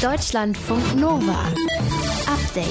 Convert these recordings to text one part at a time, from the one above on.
Deutschlandfunk Nova. Update.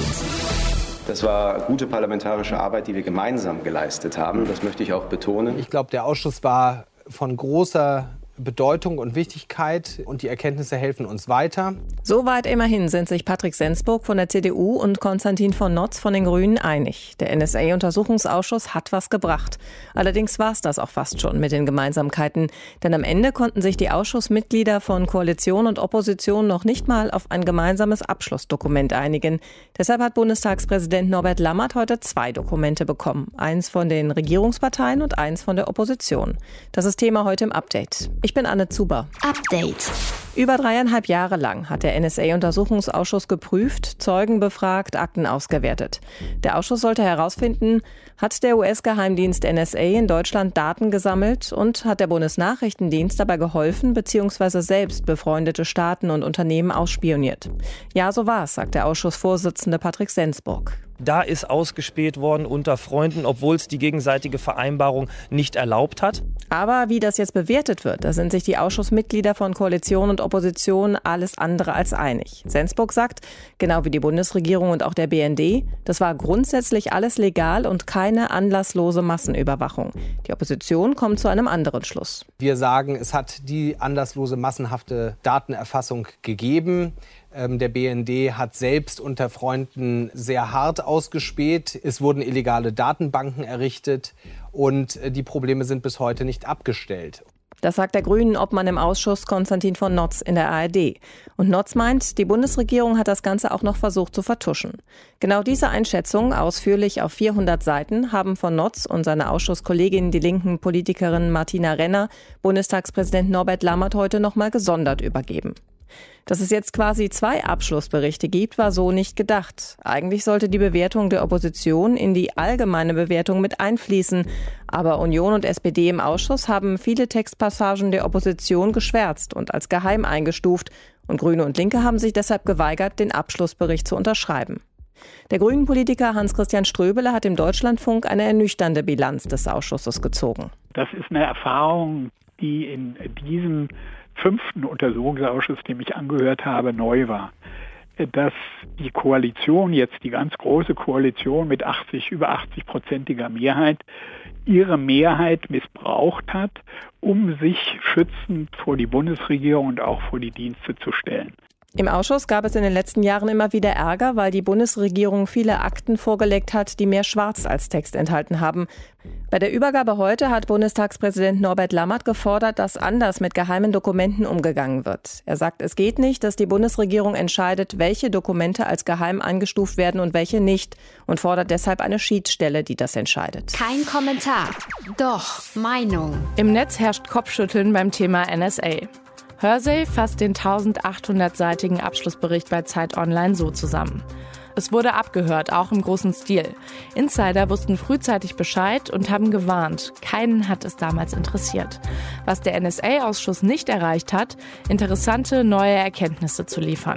Das war gute parlamentarische Arbeit, die wir gemeinsam geleistet haben. Das möchte ich auch betonen. Ich glaube, der Ausschuss war von großer Bedeutung und Wichtigkeit und die Erkenntnisse helfen uns weiter. Soweit immerhin sind sich Patrick Sensburg von der CDU und Konstantin von Notz von den Grünen einig. Der NSA-Untersuchungsausschuss hat was gebracht. Allerdings war es das auch fast schon mit den Gemeinsamkeiten. Denn am Ende konnten sich die Ausschussmitglieder von Koalition und Opposition noch nicht mal auf ein gemeinsames Abschlussdokument einigen. Deshalb hat Bundestagspräsident Norbert Lammert heute 2 Dokumente bekommen. Eins von den Regierungsparteien und eins von der Opposition. Das ist Thema heute im Update. Ich bin Anne Zuber. Update. Über 3,5 Jahre lang hat der NSA-Untersuchungsausschuss geprüft, Zeugen befragt, Akten ausgewertet. Der Ausschuss sollte herausfinden, hat der US-Geheimdienst NSA in Deutschland Daten gesammelt und hat der Bundesnachrichtendienst dabei geholfen bzw. selbst befreundete Staaten und Unternehmen ausspioniert. Ja, so war es, sagt der Ausschussvorsitzende Patrick Sensburg. Da ist ausgespäht worden unter Freunden, obwohl es die gegenseitige Vereinbarung nicht erlaubt hat. Aber wie das jetzt bewertet wird, da sind sich die Ausschussmitglieder von Koalition und Opposition alles andere als einig. Sensburg sagt, genau wie die Bundesregierung und auch der BND, das war grundsätzlich alles legal und keine anlasslose Massenüberwachung. Die Opposition kommt zu einem anderen Schluss. Wir sagen, es hat die anlasslose massenhafte Datenerfassung gegeben. Der BND hat selbst unter Freunden sehr hart ausgespäht. Es wurden illegale Datenbanken errichtet und die Probleme sind bis heute nicht abgestellt. Das sagt der Grünen-Obmann im Ausschuss Konstantin von Notz in der ARD. Und Notz meint, die Bundesregierung hat das Ganze auch noch versucht zu vertuschen. Genau diese Einschätzung, ausführlich auf 400 Seiten, haben von Notz und seiner Ausschusskollegin, die linken Politikerin Martina Renner, Bundestagspräsident Norbert Lammert heute noch mal gesondert übergeben. Dass es jetzt quasi 2 Abschlussberichte gibt, war so nicht gedacht. Eigentlich sollte die Bewertung der Opposition in die allgemeine Bewertung mit einfließen. Aber Union und SPD im Ausschuss haben viele Textpassagen der Opposition geschwärzt und als geheim eingestuft. Und Grüne und Linke haben sich deshalb geweigert, den Abschlussbericht zu unterschreiben. Der Grünen-Politiker Hans-Christian Ströbele hat im Deutschlandfunk eine ernüchternde Bilanz des Ausschusses gezogen. Das ist eine Erfahrung, die in diesem 5. Untersuchungsausschuss, dem ich angehört habe, neu war. Dass die Koalition, jetzt die ganz große Koalition mit über 80-prozentiger Mehrheit, ihre Mehrheit missbraucht hat, um sich schützend vor die Bundesregierung und auch vor die Dienste zu stellen. Im Ausschuss gab es in den letzten Jahren immer wieder Ärger, weil die Bundesregierung viele Akten vorgelegt hat, die mehr Schwarz als Text enthalten haben. Bei der Übergabe heute hat Bundestagspräsident Norbert Lammert gefordert, dass anders mit geheimen Dokumenten umgegangen wird. Er sagt, es geht nicht, dass die Bundesregierung entscheidet, welche Dokumente als geheim eingestuft werden und welche nicht, und fordert deshalb eine Schiedsstelle, die das entscheidet. Kein Kommentar, doch Meinung. Im Netz herrscht Kopfschütteln beim Thema NSA. Hörsey fasst den 1800-seitigen Abschlussbericht bei Zeit Online so zusammen. Es wurde abgehört, auch im großen Stil. Insider wussten frühzeitig Bescheid und haben gewarnt. Keinen hat es damals interessiert. Was der NSA-Ausschuss nicht erreicht hat, interessante neue Erkenntnisse zu liefern.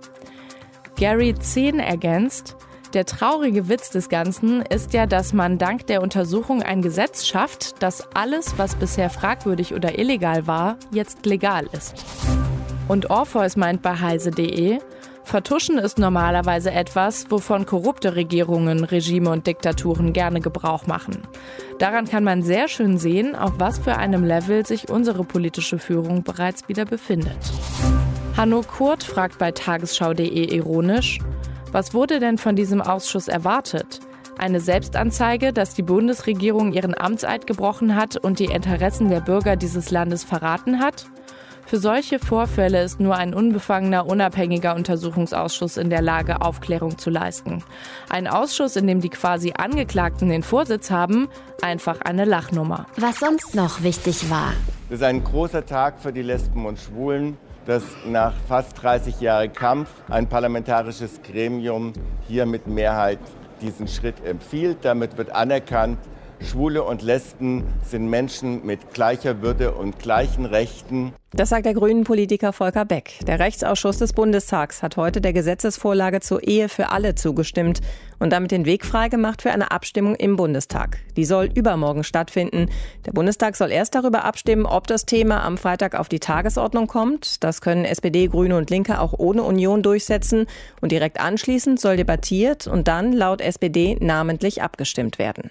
Gary 10 ergänzt: Der traurige Witz des Ganzen ist ja, dass man dank der Untersuchung ein Gesetz schafft, dass alles, was bisher fragwürdig oder illegal war, jetzt legal ist. Und Orpheus meint bei heise.de: Vertuschen ist normalerweise etwas, wovon korrupte Regierungen, Regime und Diktaturen gerne Gebrauch machen. Daran kann man sehr schön sehen, auf was für einem Level sich unsere politische Führung bereits wieder befindet. Hanno Kurt fragt bei tagesschau.de ironisch: Was wurde denn von diesem Ausschuss erwartet? Eine Selbstanzeige, dass die Bundesregierung ihren Amtseid gebrochen hat und die Interessen der Bürger dieses Landes verraten hat? Für solche Vorfälle ist nur ein unbefangener, unabhängiger Untersuchungsausschuss in der Lage, Aufklärung zu leisten. Ein Ausschuss, in dem die quasi Angeklagten den Vorsitz haben, einfach eine Lachnummer. Was sonst noch wichtig war. Das ist ein großer Tag für die Lesben und Schwulen, dass nach fast 30 Jahren Kampf ein parlamentarisches Gremium hier mit Mehrheit diesen Schritt empfiehlt. Damit wird anerkannt, Schwule und Lesben sind Menschen mit gleicher Würde und gleichen Rechten. Das sagt der Grünen-Politiker Volker Beck. Der Rechtsausschuss des Bundestags hat heute der Gesetzesvorlage zur Ehe für alle zugestimmt und damit den Weg freigemacht für eine Abstimmung im Bundestag. Die soll übermorgen stattfinden. Der Bundestag soll erst darüber abstimmen, ob das Thema am Freitag auf die Tagesordnung kommt. Das können SPD, Grüne und Linke auch ohne Union durchsetzen. Und direkt anschließend soll debattiert und dann laut SPD namentlich abgestimmt werden.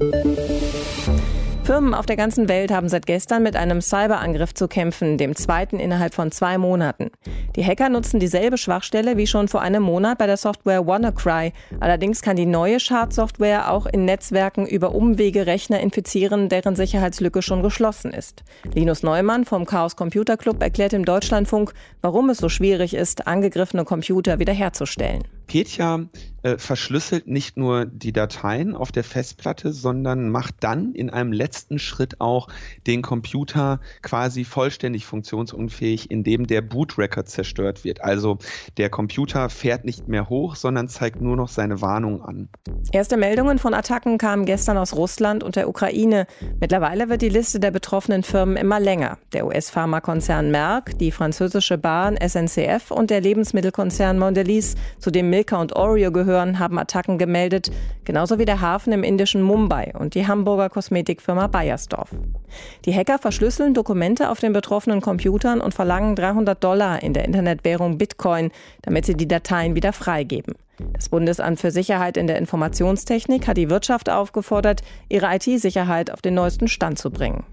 Firmen auf der ganzen Welt haben seit gestern mit einem Cyberangriff zu kämpfen, dem zweiten innerhalb von 2 Monaten. Die Hacker nutzen dieselbe Schwachstelle wie schon vor einem Monat bei der Software WannaCry. Allerdings kann die neue Schadsoftware auch in Netzwerken über Umwege Rechner infizieren, deren Sicherheitslücke schon geschlossen ist. Linus Neumann vom Chaos Computer Club erklärt im Deutschlandfunk, warum es so schwierig ist, angegriffene Computer wiederherzustellen. Petya verschlüsselt nicht nur die Dateien auf der Festplatte, sondern macht dann in einem letzten Schritt auch den Computer quasi vollständig funktionsunfähig, indem der Boot-Record zerstört wird. Also der Computer fährt nicht mehr hoch, sondern zeigt nur noch seine Warnung an. Erste Meldungen von Attacken kamen gestern aus Russland und der Ukraine. Mittlerweile wird die Liste der betroffenen Firmen immer länger. Der US-Pharmakonzern Merck, die französische Bahn SNCF und der Lebensmittelkonzern Mondelez, zu dem Milka und Oreo gehören, haben Attacken gemeldet, genauso wie der Hafen im indischen Mumbai und die Hamburger Kosmetikfirma Beiersdorf. Die Hacker verschlüsseln Dokumente auf den betroffenen Computern und verlangen $300 in der Internetwährung Bitcoin, damit sie die Dateien wieder freigeben. Das Bundesamt für Sicherheit in der Informationstechnik hat die Wirtschaft aufgefordert, ihre IT-Sicherheit auf den neuesten Stand zu bringen.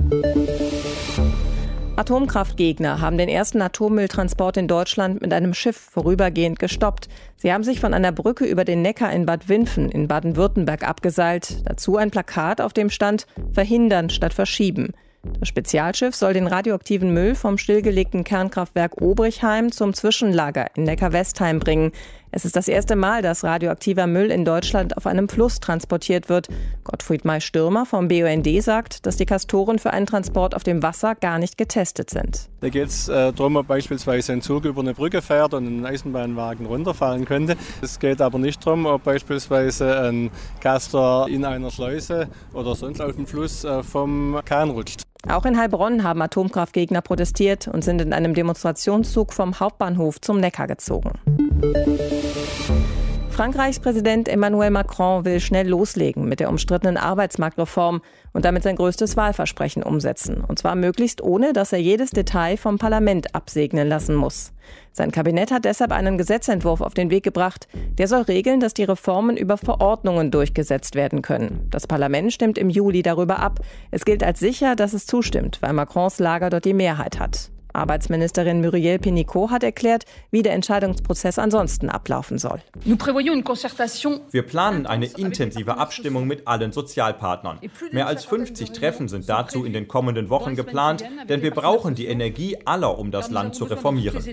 Atomkraftgegner haben den ersten Atommülltransport in Deutschland mit einem Schiff vorübergehend gestoppt. Sie haben sich von einer Brücke über den Neckar in Bad Wimpfen in Baden-Württemberg abgeseilt. Dazu ein Plakat, auf dem stand: Verhindern statt verschieben. Das Spezialschiff soll den radioaktiven Müll vom stillgelegten Kernkraftwerk Obrichheim zum Zwischenlager in Neckar-Westheim bringen. Es ist das erste Mal, dass radioaktiver Müll in Deutschland auf einem Fluss transportiert wird. Gottfried May-Stürmer vom BUND sagt, dass die Castoren für einen Transport auf dem Wasser gar nicht getestet sind. Da geht es darum, ob beispielsweise ein Zug über eine Brücke fährt und ein Eisenbahnwagen runterfallen könnte. Es geht aber nicht darum, ob beispielsweise ein Castor in einer Schleuse oder sonst auf dem Fluss vom Kahn rutscht. Auch in Heilbronn haben Atomkraftgegner protestiert und sind in einem Demonstrationszug vom Hauptbahnhof zum Neckar gezogen. Frankreichs Präsident Emmanuel Macron will schnell loslegen mit der umstrittenen Arbeitsmarktreform und damit sein größtes Wahlversprechen umsetzen. Und zwar möglichst ohne, dass er jedes Detail vom Parlament absegnen lassen muss. Sein Kabinett hat deshalb einen Gesetzentwurf auf den Weg gebracht. Der soll regeln, dass die Reformen über Verordnungen durchgesetzt werden können. Das Parlament stimmt im Juli darüber ab. Es gilt als sicher, dass es zustimmt, weil Macrons Lager dort die Mehrheit hat. Arbeitsministerin Muriel Pénicaud hat erklärt, wie der Entscheidungsprozess ansonsten ablaufen soll. Wir planen eine intensive Abstimmung mit allen Sozialpartnern. Mehr als 50 Treffen sind dazu in den kommenden Wochen geplant, denn wir brauchen die Energie aller, um das Land zu reformieren.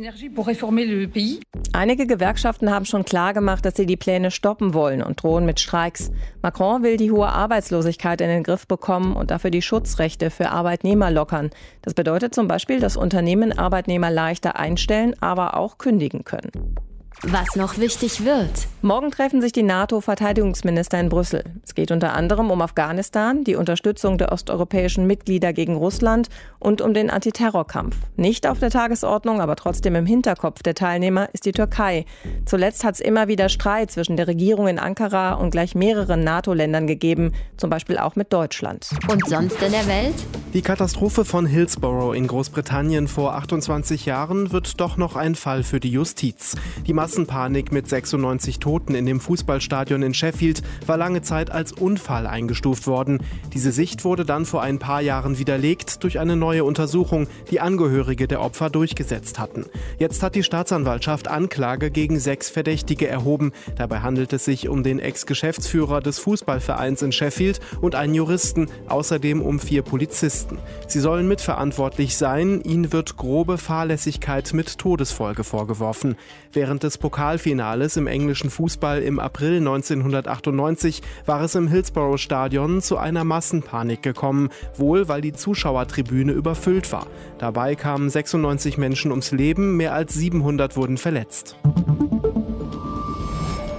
Einige Gewerkschaften haben schon klargemacht, dass sie die Pläne stoppen wollen und drohen mit Streiks. Macron will die hohe Arbeitslosigkeit in den Griff bekommen und dafür die Schutzrechte für Arbeitnehmer lockern. Das bedeutet zum Beispiel, dass Unternehmen Arbeitnehmer leichter einstellen, aber auch kündigen können. Was noch wichtig wird. Morgen treffen sich die NATO-Verteidigungsminister in Brüssel. Es geht unter anderem um Afghanistan, die Unterstützung der osteuropäischen Mitglieder gegen Russland und um den Antiterrorkampf. Nicht auf der Tagesordnung, aber trotzdem im Hinterkopf der Teilnehmer ist die Türkei. Zuletzt hat es immer wieder Streit zwischen der Regierung in Ankara und gleich mehreren NATO-Ländern gegeben, zum Beispiel auch mit Deutschland. Und sonst in der Welt? Die Katastrophe von Hillsborough in Großbritannien vor 28 Jahren wird doch noch ein Fall für die Justiz. Die Massenpanik mit 96 Toten in dem Fußballstadion in Sheffield war lange Zeit als Unfall eingestuft worden. Diese Sicht wurde dann vor ein paar Jahren widerlegt durch eine neue Untersuchung, die Angehörige der Opfer durchgesetzt hatten. Jetzt hat die Staatsanwaltschaft Anklage gegen 6 Verdächtige erhoben. Dabei handelt es sich um den Ex-Geschäftsführer des Fußballvereins in Sheffield und einen Juristen, außerdem um 4 Polizisten. Sie sollen mitverantwortlich sein. Ihnen wird grobe Fahrlässigkeit mit Todesfolge vorgeworfen. Während des Pokalfinales im englischen Fußball im April 1998 war es im Hillsborough-Stadion zu einer Massenpanik gekommen, wohl weil die Zuschauertribüne überfüllt war. Dabei kamen 96 Menschen ums Leben, mehr als 700 wurden verletzt.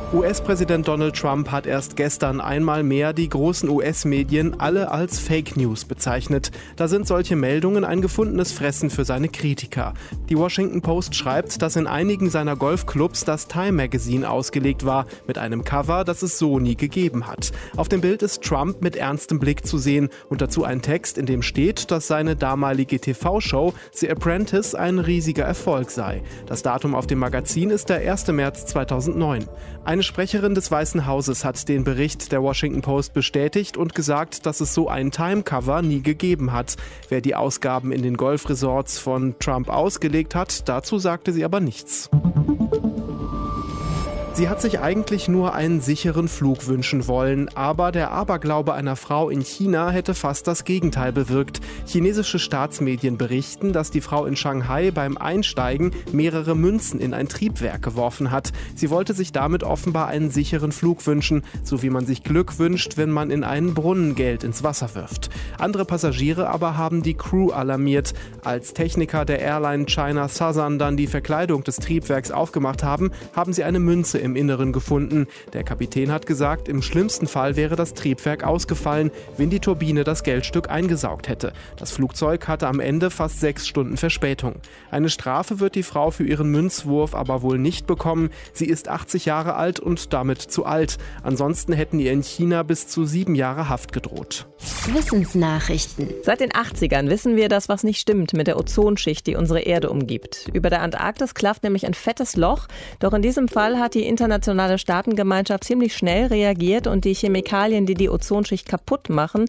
US-Präsident Donald Trump hat erst gestern einmal mehr die großen US-Medien alle als Fake News bezeichnet. Da sind solche Meldungen ein gefundenes Fressen für seine Kritiker. Die Washington Post schreibt, dass in einigen seiner Golfclubs das Time Magazine ausgelegt war, mit einem Cover, das es so nie gegeben hat. Auf dem Bild ist Trump mit ernstem Blick zu sehen und dazu ein Text, in dem steht, dass seine damalige TV-Show The Apprentice ein riesiger Erfolg sei. Das Datum auf dem Magazin ist der 1. März 2009. Eine Sprecherin des Weißen Hauses hat den Bericht der Washington Post bestätigt und gesagt, dass es so ein Time-Cover nie gegeben hat. Wer die Ausgaben in den Golfresorts von Trump ausgelegt hat, dazu sagte sie aber nichts. Sie hat sich eigentlich nur einen sicheren Flug wünschen wollen, aber der Aberglaube einer Frau in China hätte fast das Gegenteil bewirkt. Chinesische Staatsmedien berichten, dass die Frau in Shanghai beim Einsteigen mehrere Münzen in ein Triebwerk geworfen hat. Sie wollte sich damit offenbar einen sicheren Flug wünschen, so wie man sich Glück wünscht, wenn man in einen Brunnen Geld ins Wasser wirft. Andere Passagiere aber haben die Crew alarmiert. Als Techniker der Airline China Southern dann die Verkleidung des Triebwerks aufgemacht haben, haben sie eine Münze im Inneren gefunden. Der Kapitän hat gesagt, im schlimmsten Fall wäre das Triebwerk ausgefallen, wenn die Turbine das Geldstück eingesaugt hätte. Das Flugzeug hatte am Ende fast 6 Stunden Verspätung. Eine Strafe wird die Frau für ihren Münzwurf aber wohl nicht bekommen. Sie ist 80 Jahre alt und damit zu alt. Ansonsten hätten ihr in China bis zu 7 Jahre Haft gedroht. Wissensnachrichten. Seit den 80ern wissen wir, dass was nicht stimmt mit der Ozonschicht, die unsere Erde umgibt. Über der Antarktis klafft nämlich ein fettes Loch. Doch in diesem Fall hat die internationale Staatengemeinschaft ziemlich schnell reagiert und die Chemikalien, die die Ozonschicht kaputt machen,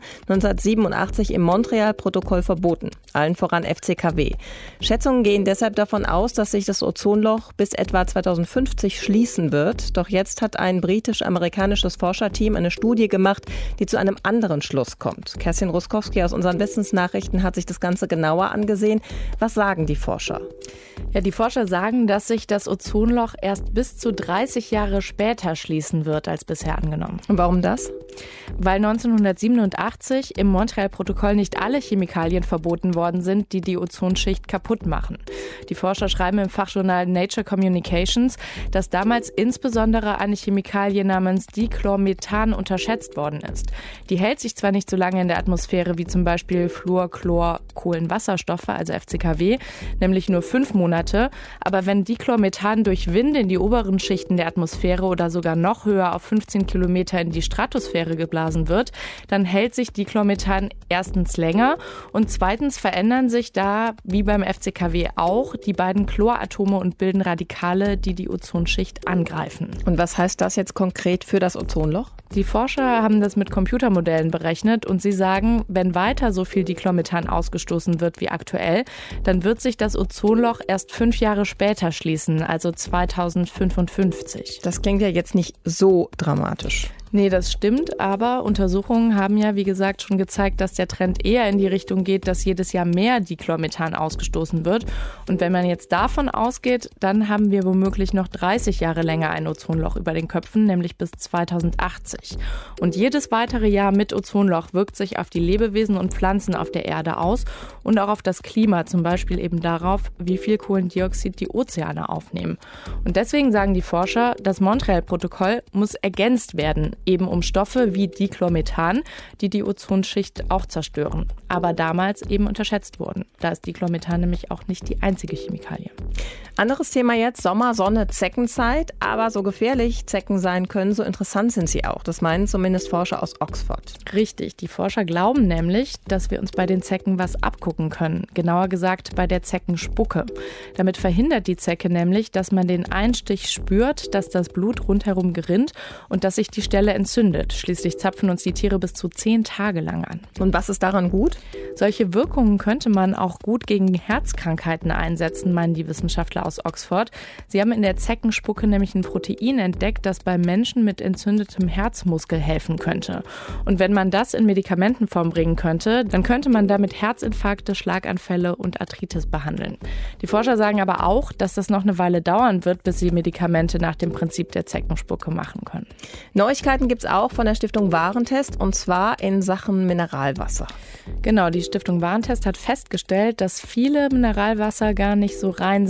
1987 im Montreal-Protokoll verboten. Allen voran FCKW. Schätzungen gehen deshalb davon aus, dass sich das Ozonloch bis etwa 2050 schließen wird. Doch jetzt hat ein britisch-amerikanisches Forscherteam eine Studie gemacht, die zu einem anderen Schluss kommt. Kerstin Ruskowski aus unseren Wissensnachrichten hat sich das Ganze genauer angesehen. Was sagen die Forscher? Ja, die Forscher sagen, dass sich das Ozonloch erst bis zu 30 Jahre später schließen wird als bisher angenommen. Und warum das? Weil 1987 im Montreal-Protokoll nicht alle Chemikalien verboten worden sind, die die Ozonschicht kaputt machen. Die Forscher schreiben im Fachjournal Nature Communications, dass damals insbesondere eine Chemikalie namens Dichlormethan unterschätzt worden ist. Die hält sich zwar nicht so lange in der Atmosphäre wie zum Beispiel Fluor, Chlor, Kohlenwasserstoffe, also FCKW, nämlich nur 5 Monate, aber wenn Dichlormethan durch Winde in die oberen Schichten der Atmosphäre oder sogar noch höher auf 15 Kilometer in die Stratosphäre geblasen wird, dann hält sich Dichlormethan erstens länger und zweitens verändern sich da, wie beim FCKW auch, die beiden Chloratome und bilden Radikale, die die Ozonschicht angreifen. Und was heißt das jetzt konkret für das Ozonloch? Die Forscher haben das mit Computermodellen berechnet und sie sagen, wenn weiter so viel Dichlormethan ausgestoßen wird wie aktuell, dann wird sich das Ozonloch erst 5 Jahre später schließen, also 2055. Das klingt ja jetzt nicht so dramatisch. Nee, das stimmt, aber Untersuchungen haben ja, wie gesagt, schon gezeigt, dass der Trend eher in die Richtung geht, dass jedes Jahr mehr Dichlormethan ausgestoßen wird. Und wenn man jetzt davon ausgeht, dann haben wir womöglich noch 30 Jahre länger ein Ozonloch über den Köpfen, nämlich bis 2080. Und jedes weitere Jahr mit Ozonloch wirkt sich auf die Lebewesen und Pflanzen auf der Erde aus und auch auf das Klima, zum Beispiel eben darauf, wie viel Kohlendioxid die Ozeane aufnehmen. Und deswegen sagen die Forscher, das Montreal-Protokoll muss ergänzt werden, eben um Stoffe wie Dichlormethan, die die Ozonschicht auch zerstören, aber damals eben unterschätzt wurden. Da ist Dichlormethan nämlich auch nicht die einzige Chemikalie. Anderes Thema jetzt, Sommer, Sonne, Zeckenzeit. Aber so gefährlich Zecken sein können, so interessant sind sie auch. Das meinen zumindest Forscher aus Oxford. Richtig, die Forscher glauben nämlich, dass wir uns bei den Zecken was abgucken können. Genauer gesagt bei der Zeckenspucke. Damit verhindert die Zecke nämlich, dass man den Einstich spürt, dass das Blut rundherum gerinnt und dass sich die Stelle entzündet. Schließlich zapfen uns die Tiere bis zu 10 Tage lang an. Und was ist daran gut? Solche Wirkungen könnte man auch gut gegen Herzkrankheiten einsetzen, meinen die Wissenschaftler aus Oxford. Sie haben in der Zeckenspucke nämlich ein Protein entdeckt, das bei Menschen mit entzündetem Herzmuskel helfen könnte. Und wenn man das in Medikamentenform bringen könnte, dann könnte man damit Herzinfarkte, Schlaganfälle und Arthritis behandeln. Die Forscher sagen aber auch, dass das noch eine Weile dauern wird, bis sie Medikamente nach dem Prinzip der Zeckenspucke machen können. Neuigkeiten gibt es auch von der Stiftung Warentest, und zwar in Sachen Mineralwasser. Genau, die Stiftung Warentest hat festgestellt, dass viele Mineralwasser gar nicht so rein sind, wie die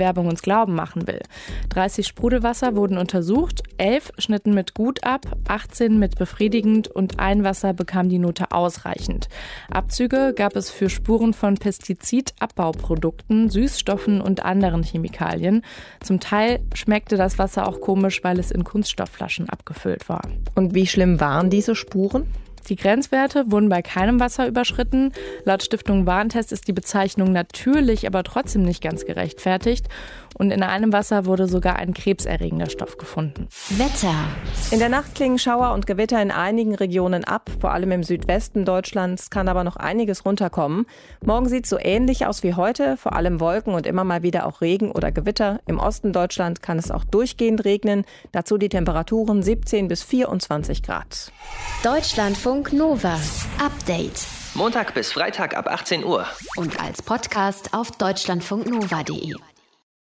Werbung uns Glauben machen will. 30 Sprudelwasser wurden untersucht, 11 schnitten mit gut ab, 18 mit befriedigend und ein Wasser bekam die Note ausreichend. Abzüge gab es für Spuren von Pestizidabbauprodukten, Süßstoffen und anderen Chemikalien. Zum Teil schmeckte das Wasser auch komisch, weil es in Kunststoffflaschen abgefüllt war. Und wie schlimm waren diese Spuren? Die Grenzwerte wurden bei keinem Wasser überschritten. Laut Stiftung Warentest ist die Bezeichnung natürlich, aber trotzdem nicht ganz gerechtfertigt. Und in einem Wasser wurde sogar ein krebserregender Stoff gefunden. Wetter. In der Nacht klingen Schauer und Gewitter in einigen Regionen ab, vor allem im Südwesten Deutschlands kann aber noch einiges runterkommen. Morgen sieht es so ähnlich aus wie heute, vor allem Wolken und immer mal wieder auch Regen oder Gewitter. Im Osten Deutschlands kann es auch durchgehend regnen. Dazu die Temperaturen 17 bis 24 Grad. Deutschlandfunk Nova. Update. Montag bis Freitag ab 18 Uhr. Und als Podcast auf deutschlandfunknova.de.